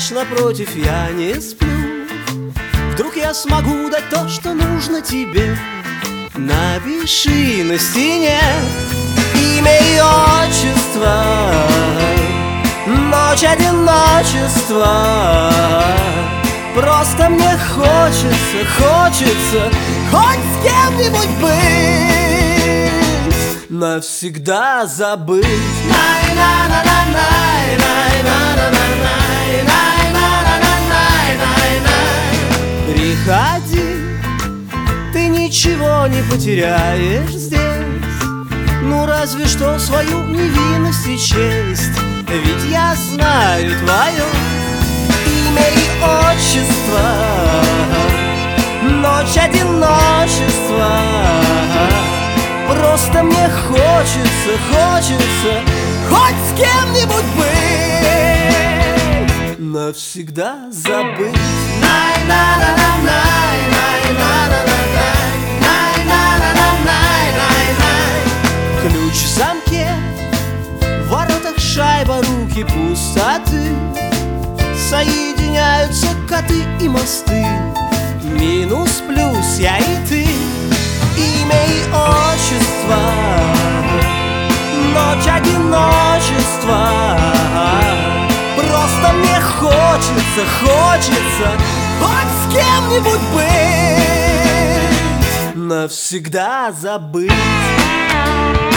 спишь напротив, я не сплю. Вдруг я смогу дать то, что нужно тебе. Напиши на стене имя и отчество, ночь одиночества. Просто мне хочется хоть с кем-нибудь быть, навсегда забыть. Приходи, ты ничего не потеряешь здесь, ну разве что свою невинность и честь. Ведь я знаю твое имя и отчество, ночь одиночества. Просто мне хочется хоть с кем-нибудь быть, навсегда забыть. Ключ в замке, в воротах шайба, руки пустоты. Соединяются коты и мосты, минус, плюс, я и ты. Имя и отчество, ночь одиночества. Просто мне хочется хоть с кем-нибудь быть, навсегда забыть.